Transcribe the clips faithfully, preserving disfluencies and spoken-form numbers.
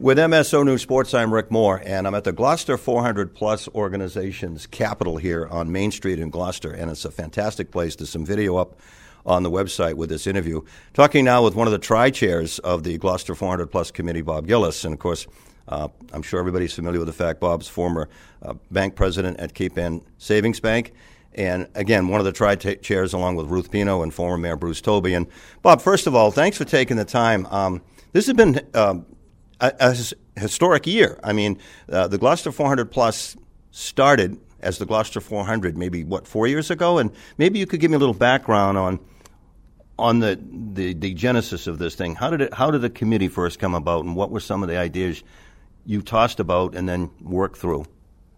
With M S O News Sports, I'm Rick Moore, and I'm at the Gloucester four hundred plus organization's capital here on Main Street in Gloucester, and it's a fantastic place. There's some video up on the website with this interview. Talking now with one of the tri-chairs of the Gloucester four hundred plus committee, Bob Gillis, and of course, uh, I'm sure everybody's familiar with the fact Bob's former uh, bank president at Cape Ann Savings Bank, and again, one of the tri-chairs along with Ruth Pino and former Mayor Bruce Toby. And Bob, first of all, thanks for taking the time. Um, this has been uh, A, a historic year. I mean, uh, the Gloucester four hundred plus started as the Gloucester four hundred maybe, what, four years ago? And maybe you could give me a little background on on the, the, the genesis of this thing. How did it, how did the committee first come about, and what were some of the ideas you tossed about and then worked through?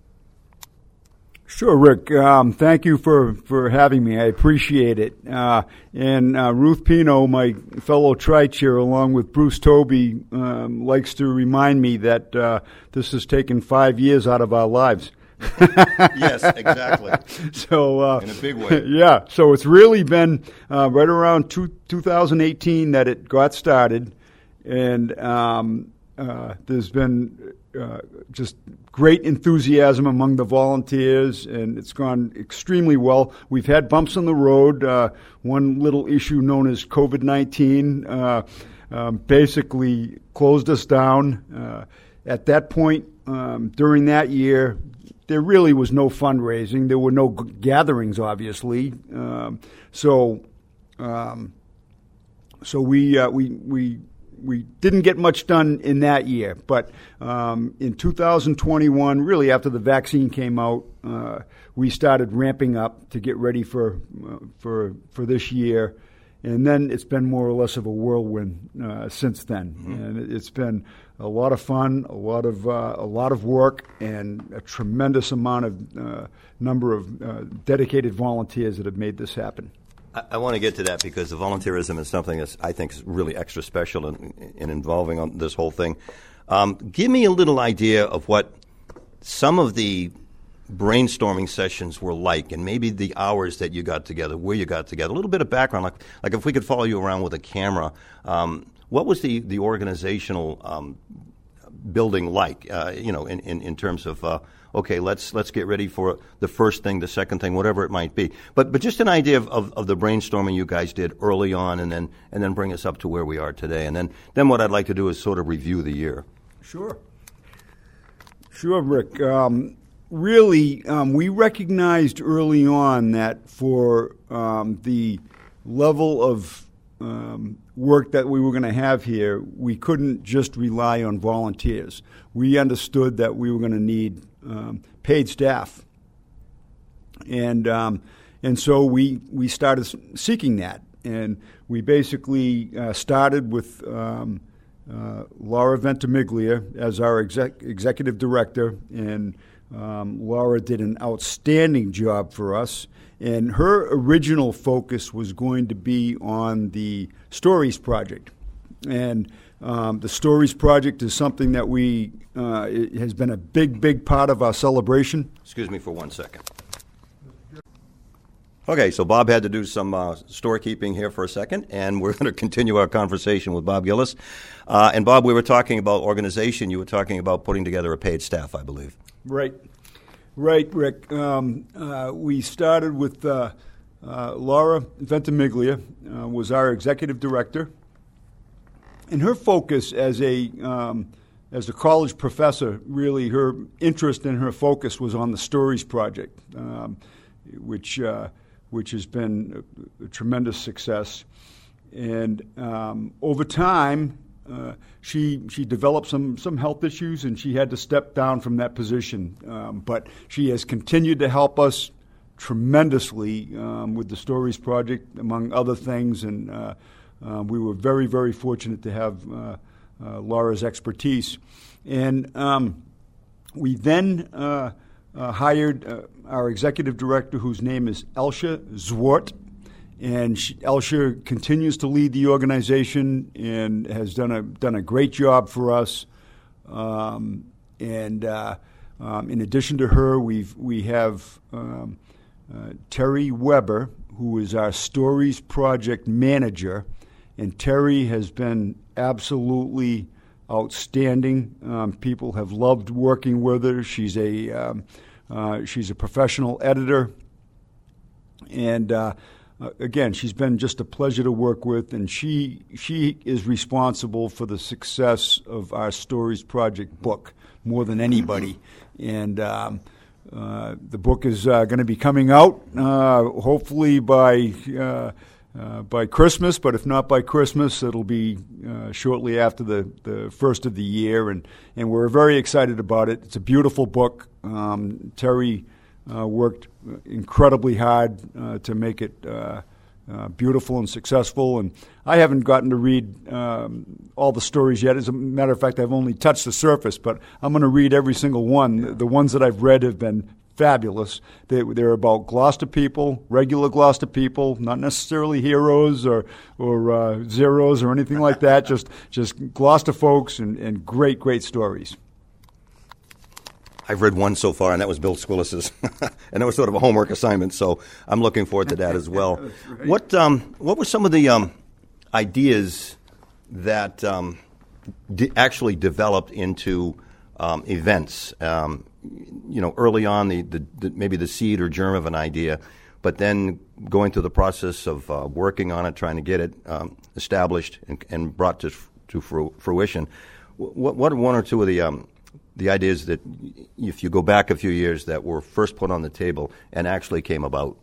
Sure, Rick. Um, thank you for, for having me. I appreciate it. Uh, and uh, Ruth Pino, my fellow tri-chair, along with Bruce Toby, um, likes to remind me that uh, this has taken five years out of our lives. Yes, exactly. So uh, in a big way. Yeah. So it's really been uh, right around two, twenty eighteen that it got started, and um, uh, there's been uh, just great enthusiasm among the volunteers, and it's gone extremely well. We've had bumps on the road. Uh, one little issue known as COVID nineteen uh, um, basically closed us down. Uh, at that point, um, during that year, there really was no fundraising. There were no g- gatherings, obviously. Um, so, um, so we uh, we we. We didn't get much done in that year, but um, in two thousand twenty-one, really after the vaccine came out, uh, we started ramping up to get ready for uh, for for this year, and then it's been more or less of a whirlwind uh, since then. Mm-hmm. And it's been a lot of fun, a lot of uh, a lot of work, and a tremendous amount of uh, number of uh, dedicated volunteers that have made this happen. I want to get to that because the volunteerism is something that I think is really extra special in, in involving on this whole thing. Um, give me a little idea of what some of the brainstorming sessions were like, and maybe the hours that you got together, where you got together, a little bit of background, like like if we could follow you around with a camera. Um, what was the, the organizational um, building like, uh, you know, in, in, in terms of uh, okay, let's let's get ready for the first thing, the second thing, whatever it might be. But but just an idea of, of, of the brainstorming you guys did early on, and then and then bring us up to where we are today. And then, then what I'd like to do is sort of review the year. Sure. Sure, Rick. Um, really, um, we recognized early on that for um, the level of um, work that we were going to have here, we couldn't just rely on volunteers. We understood that we were going to need Um, paid staff, and um, and so we we started seeking that, and we basically uh, started with um, uh, Laura Ventimiglia as our exec- executive director, and um, Laura did an outstanding job for us. And her original focus was going to be on the Stories Project, and um, the Stories Project is something that we uh, it has been a big, big part of our celebration. Excuse me for one second. Okay, so Bob had to do some uh, storekeeping here for a second, and we're going to continue our conversation with Bob Gillis. Uh, and Bob, we were talking about organization. You were talking about putting together a paid staff, I believe. Right, right, Rick. Um, uh, we started with uh, uh, Laura Ventimiglia, uh, was our executive director. And her focus as a um, as a college professor, really, her interest and her focus was on the Stories Project, um, which uh, which has been a, a tremendous success. And um, over time, uh, she she developed some some health issues, and she had to step down from that position. Um, but she has continued to help us tremendously um, with the Stories Project, among other things, and. Uh, Uh, we were very, very fortunate to have uh, uh, Laura's expertise. And um, we then uh, uh, hired uh, our executive director, whose name is Elsha Zwart. And she, Elsha continues to lead the organization and has done a done a great job for us. Um, and uh, um, in addition to her, we've we have um, uh, Terry Weber, who is our Stories Project manager. And Terry has been absolutely outstanding. Um, people have loved working with her. She's a um, uh, she's a professional editor, and uh, uh, again, she's been just a pleasure to work with. And she she is responsible for the success of our Stories Project book more than anybody. And um, uh, the book is uh, going to be coming out uh, hopefully by. Uh, Uh, by Christmas, but if not by Christmas, it'll be uh, shortly after the, the first of the year, and, and we're very excited about it. It's a beautiful book. Um, Terry uh, worked incredibly hard uh, to make it uh, uh, beautiful and successful, and I haven't gotten to read um, all the stories yet. As a matter of fact, I've only touched the surface, but I'm going to read every single one. The, the ones that I've read have been fabulous. They, they're about Gloucester people, regular Gloucester people, not necessarily heroes or or uh, zeros or anything like that. Just just Gloucester folks and, and great great stories. I've read one so far, and that was Bill Squillis's, and that was sort of a homework assignment. So I'm looking forward to that as well. Right. What um what were some of the um ideas that um de- actually developed into um, events? Um, you know, early on, the, the, the maybe the seed or germ of an idea, but then going through the process of uh, working on it, trying to get it um, established and, and brought to to fruition. What, what are one or two of the um, the ideas that, if you go back a few years, that were first put on the table and actually came about?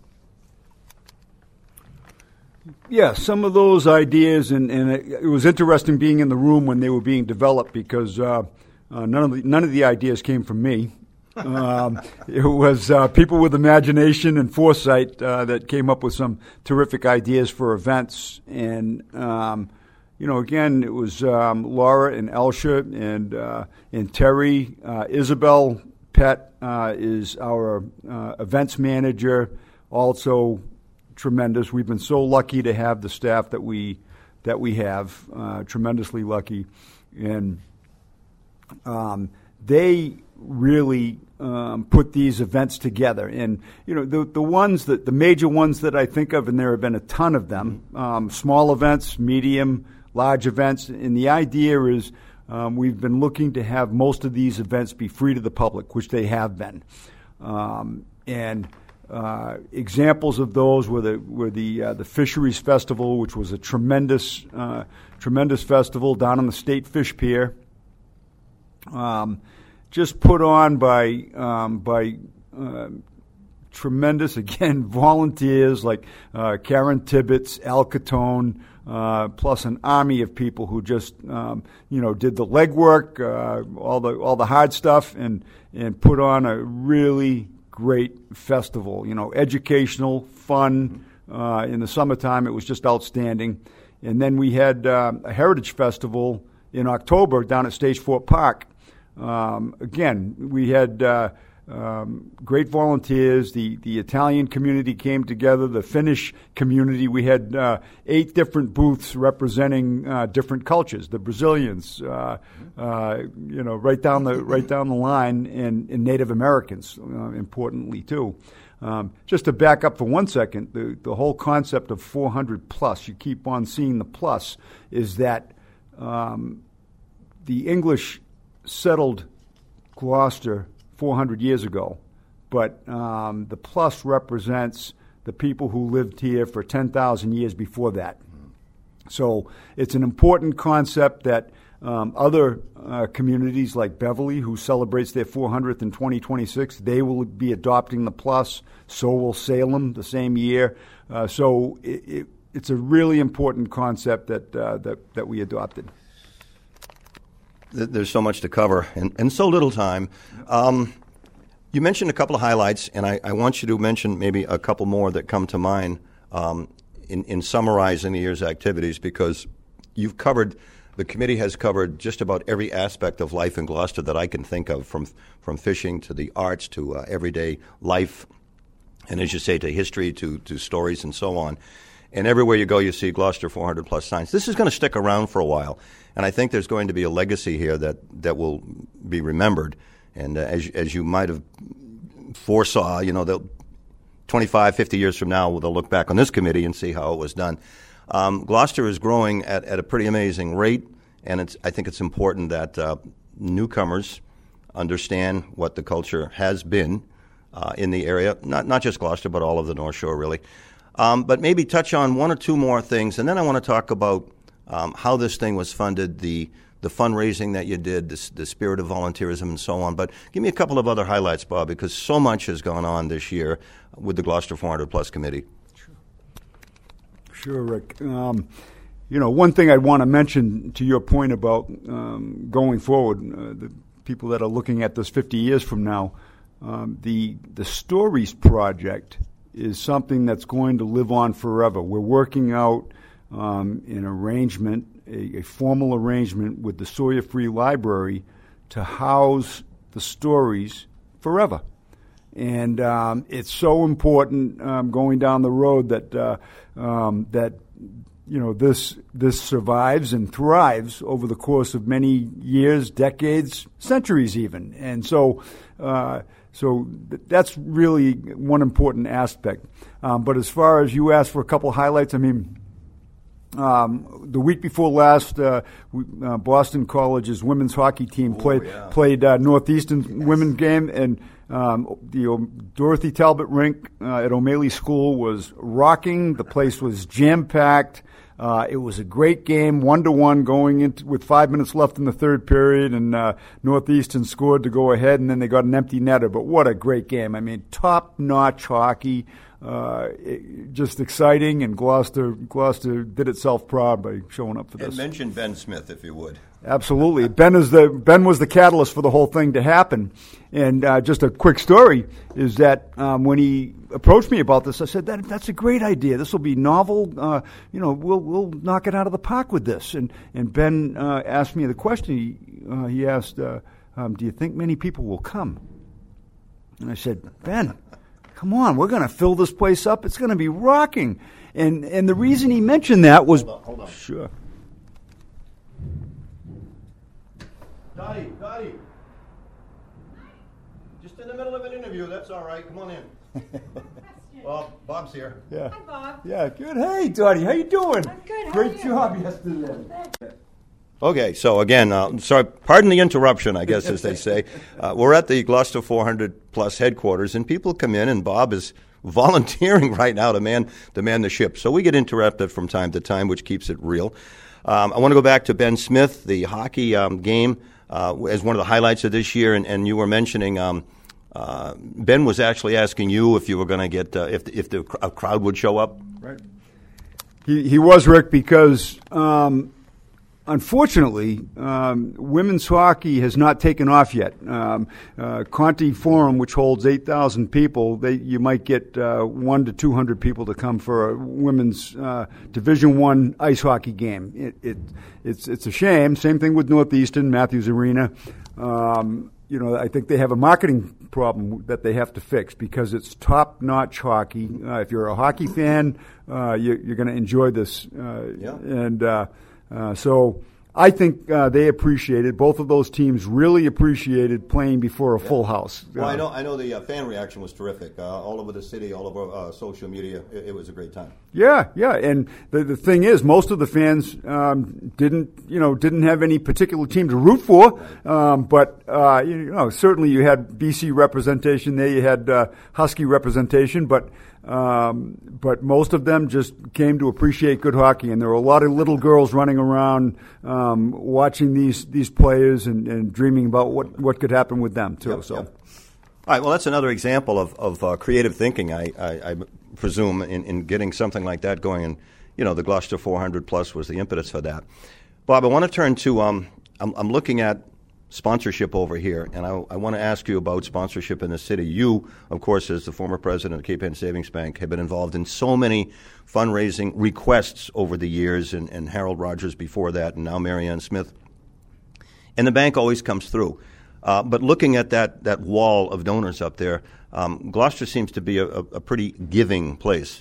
Yeah, some of those ideas, and, and it, it was interesting being in the room when they were being developed, because uh, uh, none of the, none of the ideas came from me. um, it was uh, people with imagination and foresight uh, that came up with some terrific ideas for events. And, um, you know, again, it was um, Laura and Elsha and, uh, and Terry. Uh, Isabel Pett uh, is our uh, events manager, also tremendous. We've been so lucky to have the staff that we, that we have, uh, tremendously lucky. And um, they really um, put these events together. And, you know, the the ones that, the major ones that I think of, and there have been a ton of them, um, small events, medium, large events, and the idea is um, we've been looking to have most of these events be free to the public, which they have been. Um, and uh, examples of those were the were the uh, the Fisheries Festival, which was a tremendous uh, tremendous festival down on the State Fish Pier. Um, just put on by um, by uh, tremendous, again, volunteers like uh, Karen Tibbetts, Al Catone, uh, plus an army of people who just um, you know did the legwork, uh, all the all the hard stuff, and and put on a really great festival. You know, educational, fun. Uh, in the summertime, it was just outstanding. And then we had uh, a Heritage Festival in October down at Stage Fort Park. Um, again, we had uh, um, great volunteers. The, the Italian community came together, the Finnish community. We had uh, eight different booths representing uh, different cultures. The Brazilians, uh, uh, you know, right down the right down the line, and, and Native Americans, uh, importantly too. Um, just to back up for one second, the the whole concept of four hundred plus, you keep on seeing the plus, is that um, the English settled Gloucester four hundred years ago, but um, the plus represents the people who lived here for ten thousand years before that. So it's an important concept that um, other uh, communities like Beverly, who celebrates their four hundredth in twenty twenty-six, they will be adopting the plus. So will Salem the same year. Uh, so it, it, it's a really important concept that uh, that, that we adopted. There's so much to cover and, and so little time. Um, you mentioned a couple of highlights, and I, I want you to mention maybe a couple more that come to mind um, in, in summarizing the year's activities, because you've covered, the committee has covered just about every aspect of life in Gloucester that I can think of, from from fishing to the arts to uh, everyday life, and as you say, to history, to, to stories and so on. And everywhere you go, you see Gloucester four hundred plus signs. This is going to stick around for a while, and I think there's going to be a legacy here that, that will be remembered. And uh, as as you might have foresaw, you know, they'll twenty-five, fifty years from now, they'll look back on this committee and see how it was done. Um, Gloucester is growing at, at a pretty amazing rate, and it's, I think it's important that uh, newcomers understand what the culture has been uh, in the area, not not just Gloucester, but all of the North Shore, really. Um, but maybe touch on one or two more things, and then I want to talk about um, how this thing was funded, the the fundraising that you did, the, the spirit of volunteerism, and so on. But give me a couple of other highlights, Bob, because so much has gone on this year with the Gloucester four hundred Plus Committee. Sure, sure Rick. Um, you know, one thing I want to mention to your point about um, going forward, uh, the people that are looking at this fifty years from now, um, the the Stories Project is something that's going to live on forever. We're working out um, an arrangement, a, a formal arrangement with the Sawyer Free Library to house the stories forever. And um, it's so important um, going down the road that uh, um, that you know this this survives and thrives over the course of many years, decades, centuries, even. And so, uh, so th- that's really one important aspect. Um, but as far as you asked for a couple highlights, I mean. Um, the week before last, uh, we, uh, Boston College's women's hockey team Ooh, played yeah. played uh, Northeastern's women's game, and um, the um, Dorothy Talbot rink uh, at O'Malley School was rocking. The place was jam packed. Uh, it was a great game, one to one, going into with five minutes left in the third period, and uh, Northeastern scored to go ahead, and then they got an empty netter. But what a great game! I mean, top notch hockey. Uh, it, just exciting, and Gloucester Gloucester did itself proud by showing up for this. And mention Ben Smith, if you would. Absolutely, Ben is the Ben was the catalyst for the whole thing to happen. And uh, just a quick story is that um, when he approached me about this, I said that that's a great idea. This will be novel. Uh, you know, we'll we'll knock it out of the park with this. And and Ben uh, asked me the question. He uh, he asked, uh, um, "Do you think many people will come?" And I said, Ben. Come on, we're going to fill this place up. It's going to be rocking. And and the reason he mentioned that was... Hold on, hold on. Sure. Dottie, Dottie. Just in the middle of an interview, that's all right. Come on in. Well, Bob's here. Yeah. Hi, Bob. Yeah, good. Hey, Dottie, how you doing? I'm good. How Great are you? job yesterday. Okay, so again, uh, sorry, pardon the interruption, I guess, as they say. Uh, we're at the Gloucester four hundred Plus headquarters, and people come in, and Bob is volunteering right now to man, to man the ship. So we get interrupted from time to time, which keeps it real. Um, I want to go back to Ben Smith, the hockey um, game, uh, as one of the highlights of this year, and, and you were mentioning um, uh, Ben was actually asking you if you were going to get, uh, if, if the, a crowd would show up. Right. He, he was, Rick, because... Um, Unfortunately, um, women's hockey has not taken off yet. Um, uh, Conti Forum, which holds eight thousand people, they, you might get uh, one to two hundred people to come for a women's uh, Division One ice hockey game. It, it, it's, it's a shame. Same thing with Northeastern, Matthews Arena. Um, you know, I think they have a marketing problem that they have to fix because it's top-notch hockey. Uh, if you're a hockey fan, uh, you, you're going to enjoy this. Uh, Yeah. And uh, Uh, so I think uh, they appreciated, both of those teams really appreciated playing before a Yeah. full house. Well, uh, I know I know the uh, fan reaction was terrific. Uh, all over the city, all over uh, social media. It, it was a great time. Yeah, yeah, and the the thing is, most of the fans um, didn't, you know, didn't have any particular team to root for, um, but uh, you know, certainly you had B C representation there, you had uh, Husky representation, but um, but most of them just came to appreciate good hockey, and there were a lot of little girls running around um, watching these these players and, and dreaming about what, what could happen with them too. Yep, so. yep. All right, well, that's another example of, of uh, creative thinking, I, I, I presume, in, in getting something like that going. And, you know, the Gloucester four hundred Plus was the impetus for that. Bob, I want to turn to, um, I'm, I'm looking at sponsorship over here, and I, I want to ask you about sponsorship in the city. You, of course, as the former president of Cape Ann Savings Bank, have been involved in so many fundraising requests over the years, and, and Harold Rogers before that, and now Marianne Smith. And the bank always comes through. Uh, but looking at that, that wall of donors up there, um, Gloucester seems to be a, a, a pretty giving place.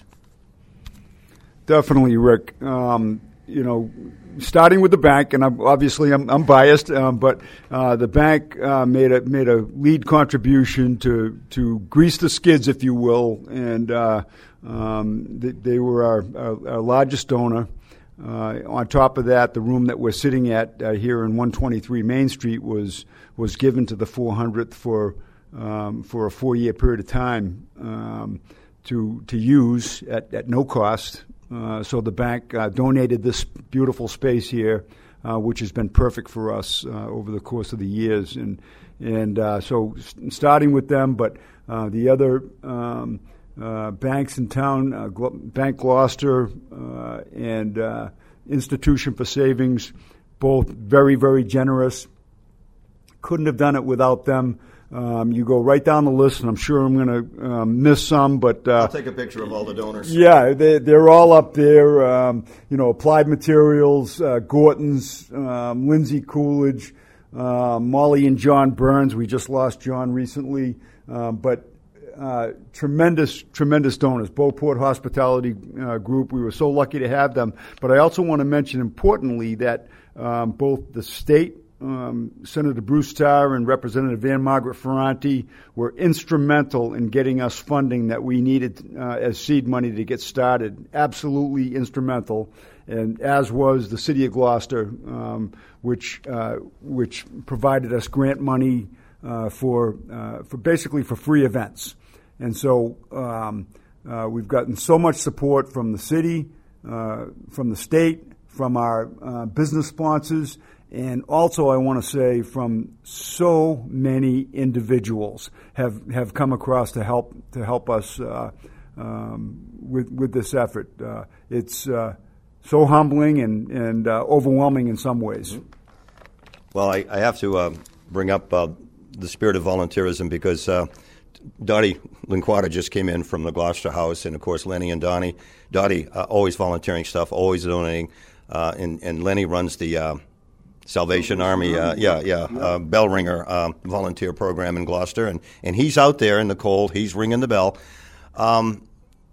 Definitely, Rick. Um, you know, starting with the bank, and I'm, obviously I'm, I'm biased, um, but uh, the bank uh, made a made a lead contribution to to grease the skids, if you will, and uh, um, they, they were our, our, our largest donor. Uh, on top of that, the room that we're sitting at uh, here in one twenty-three Main Street was was given to the four hundredth for um, for a four-year period of time um, to to use at, at no cost. Uh, so the bank uh, donated this beautiful space here, uh, which has been perfect for us uh, over the course of the years. And and uh, so starting with them, but uh, the other um, Uh, banks in town, uh, Glo- Bank Gloucester uh, and uh, Institution for Savings, both very, very generous. Couldn't have done it without them. Um, you go right down the list, and I'm sure I'm going to um, miss some, but... Uh, I'll take a picture of all the donors. Yeah, they, they're all up there. Um, you know, Applied Materials, uh, Gorton's, um, Lindsay Coolidge, uh, Molly and John Burns. We just lost John recently, um, but... Uh, tremendous, tremendous donors. Beauport Hospitality uh, Group, we were so lucky to have them. But I also want to mention, importantly, that um, both the state, um, Senator Bruce Starr and Representative Ann Margaret Ferranti, were instrumental in getting us funding that we needed uh, as seed money to get started. Absolutely instrumental. And as was the City of Gloucester, um, which uh, which provided us grant money uh, for uh, for basically for free events. And so um, uh, we've gotten so much support from the city, uh, from the state, from our uh, business sponsors, and also I want to say from so many individuals have have come across to help to help us uh, um, with with this effort. Uh, it's uh, so humbling and and uh, overwhelming in some ways. Well, I, I have to uh, bring up uh, the spirit of volunteerism because. Uh, Dottie Linquata just came in from the Gloucester House, and of course Lenny and Donnie. Dottie uh, always volunteering stuff, always donating, uh, and, and Lenny runs the uh, Salvation Army, uh, yeah, yeah, uh, bell ringer uh, volunteer program in Gloucester, and, and he's out there in the cold. He's ringing the bell. Um,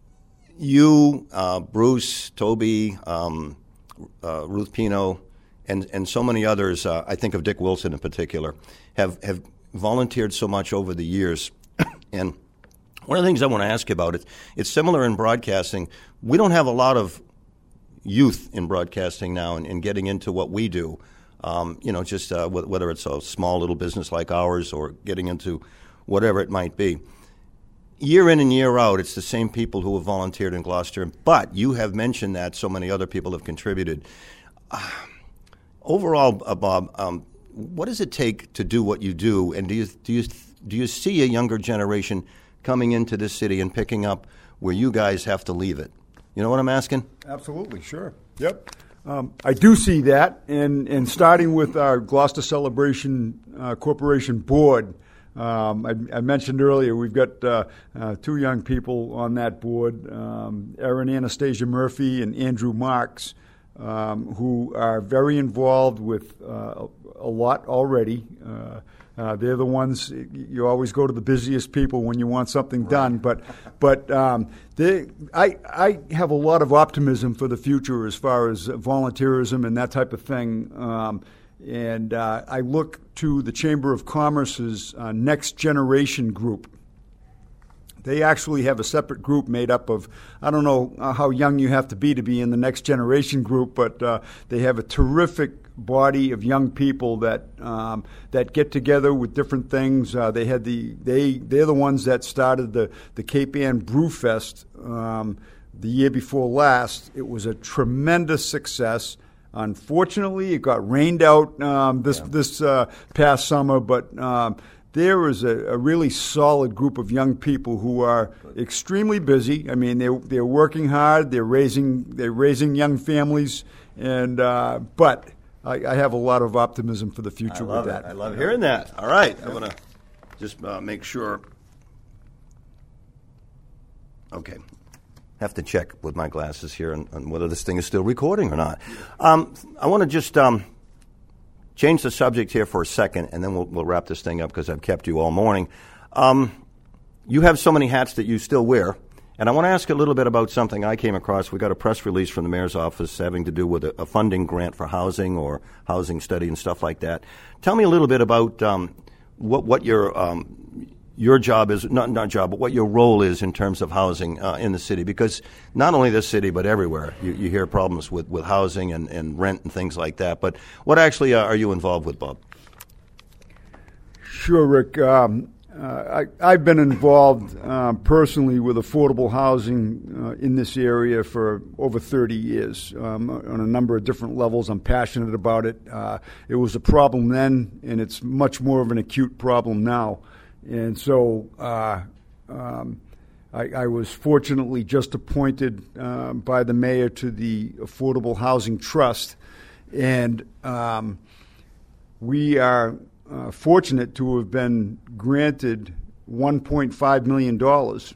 you, uh, Bruce, Toby, um, uh, Ruth Pino, and and so many others. Uh, I think of Dick Wilson in particular, have have volunteered so much over the years. And one of the things I want to ask you about, it, it's similar in broadcasting. We don't have a lot of youth in broadcasting now and, and getting into what we do, um, you know, just uh, w- whether it's a small little business like ours or getting into whatever it might be. Year in and year out, it's the same people who have volunteered in Gloucester, but you have mentioned that so many other people have contributed. Uh, overall, uh, Bob, um, what does it take to do what you do, and do you do you do you see a younger generation coming into this city and picking up where you guys have to leave it? You know what I'm asking? Absolutely, sure. Yep. Um, I do see that, and, and starting with our Gloucester Celebration uh, Corporation board, um, I, I mentioned earlier we've got uh, uh, two young people on that board, um, Erin Anastasia Murphy and Andrew Marks, um, who are very involved with uh, a lot already. Uh, Uh, they're the ones, you always go to the busiest people when you want something done. But but um, they, I, I have a lot of optimism for the future as far as volunteerism and that type of thing. Um, and uh, I look to the Chamber of Commerce's uh, Next Generation group. They actually have a separate group made up of, I don't know how young you have to be to be in the Next Generation group, but uh, they have a terrific body of young people that um, that get together with different things. Uh, they had the they they're the ones that started the the Cape Ann Brewfest um, the year before last. It was a tremendous success. Unfortunately, it got rained out um, this yeah. this uh, past summer, but. Um, There is a, a really solid group of young people who are extremely busy. I mean, they're they're working hard. They're raising they're raising young families, and uh, but I, I have a lot of optimism for the future I love with it. that. I love hearing that. All right, I'm gonna just uh, make sure. Okay, have to check with my glasses here on, on whether this thing is still recording or not. Um, I want to just. Um, Change the subject here for a second, and then we'll, we'll wrap this thing up because I've kept you all morning. Um, you have so many hats that you still wear, and I want to ask a little bit about something I came across. We got a press release from the mayor's office having to do with a, a funding grant for housing or housing study and stuff like that. Tell me a little bit about um, what, what your um, your job is, not not job, but what your role is in terms of housing uh, in the city. Because not only this city, but everywhere, you, you hear problems with, with housing and, and rent and things like that. But what actually uh, are you involved with, Bob? Sure, Rick. Um, uh, I, I've been involved uh, personally with affordable housing uh, in this area for over thirty years um, on a number of different levels. I'm passionate about it. Uh, it was a problem then, and it's much more of an acute problem now. And so uh, um, I, I was fortunately just appointed uh, by the mayor to the Affordable Housing Trust, and um, we are uh, fortunate to have been granted one point five million dollars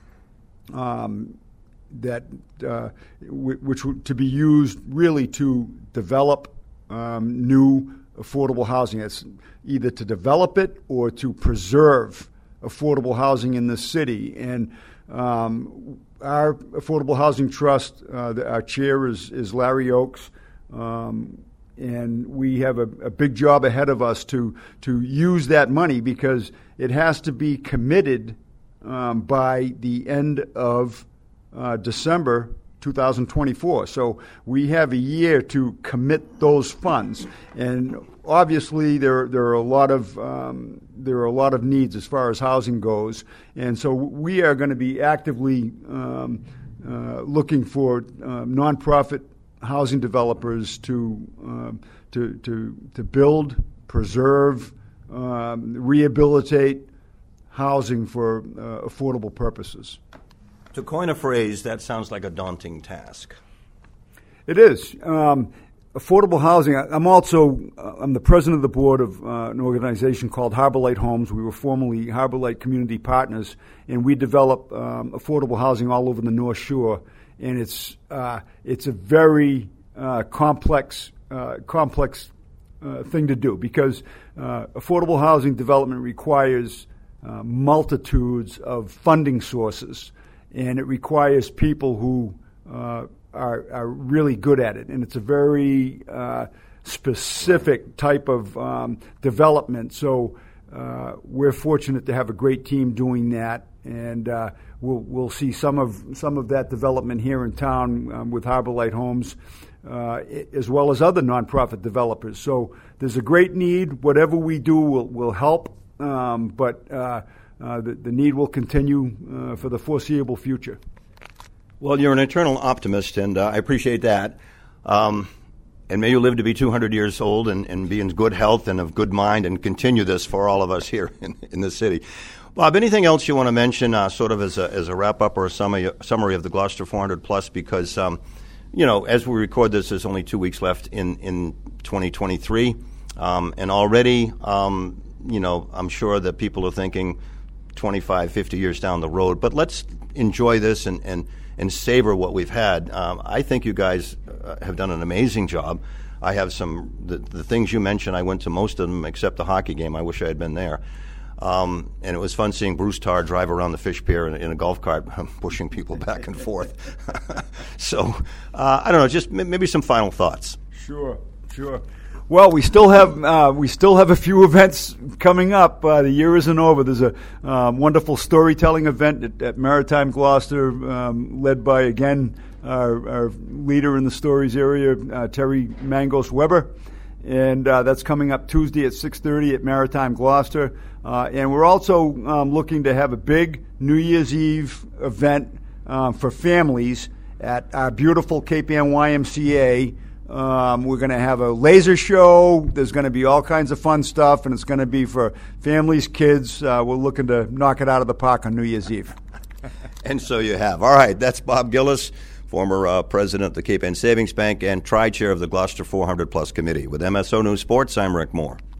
um, that uh, w- which w- to be used really to develop um, new affordable housing. It's either to develop it or to preserve affordable housing in the city. And um, our Affordable Housing Trust, uh, the, our chair is, is Larry Oakes, um, and we have a, a big job ahead of us to to use that money, because it has to be committed um, by the end of uh, December two thousand twenty-four. So we have a year to commit those funds, and obviously there there are a lot of um, there are a lot of needs as far as housing goes, and so we are going to be actively um, uh, looking for uh, nonprofit housing developers to um, to to to build, preserve, um, rehabilitate housing for uh, affordable purposes. To coin a phrase, that sounds like a daunting task. It is. Um, affordable housing, I, I'm also, uh, I'm the president of the board of uh, an organization called Harbor Light Homes. We were formerly Harbor Light Community Partners, and we develop um, affordable housing all over the North Shore. And it's uh, it's a very uh, complex, uh, complex uh, thing to do, because uh, affordable housing development requires uh, multitudes of funding sources. And it requires people who uh, are, are really good at it. And it's a very uh, specific type of um, development. So uh, we're fortunate to have a great team doing that. And uh, we'll, we'll see some of some of that development here in town um, with Harbor Light Homes, uh, as well as other nonprofit developers. So there's a great need. Whatever we do will, will help. Um, but uh, Uh, the, the need will continue uh, for the foreseeable future. Well, you're an eternal optimist, and uh, I appreciate that. Um, and may you live to be two hundred years old and, and be in good health and of good mind, and continue this for all of us here in, in the city. Bob, anything else you want to mention uh, sort of as a, as a wrap-up or a summary, summary of the Gloucester four hundred plus? Because, um, you know, as we record this, there's only two weeks left in, in twenty twenty-three. Um, and already, um, you know, I'm sure that people are thinking twenty-five, fifty years down the road. But let's enjoy this and, and, and savor what we've had. Um, I think you guys uh, have done an amazing job. I have some, the, the things you mentioned, I went to most of them except the hockey game. I wish I had been there. Um, and it was fun seeing Bruce Tarr drive around the fish pier in, in a golf cart, pushing people back and forth. So, uh, I don't know, just m- maybe some final thoughts. Sure, sure. Well, we still have uh, we still have a few events coming up. Uh, the year isn't over. There's a um, wonderful storytelling event at, at Maritime Gloucester, um, led by again our, our leader in the stories area, uh, Terry Mangos Weber, and uh, that's coming up Tuesday at six thirty at Maritime Gloucester. Uh, and we're also um, looking to have a big New Year's Eve event uh, for families at our beautiful Cape Ann Y M C A. Um, we're going to have a laser show. There's going to be all kinds of fun stuff, and it's going to be for families, kids. Uh, we're looking to knock it out of the park on New Year's Eve. And so you have. All right, that's Bob Gillis, former uh, president of the Cape Ann Savings Bank and tri-chair of the Gloucester four hundred plus Committee. With M S O News Sports, I'm Rick Moore.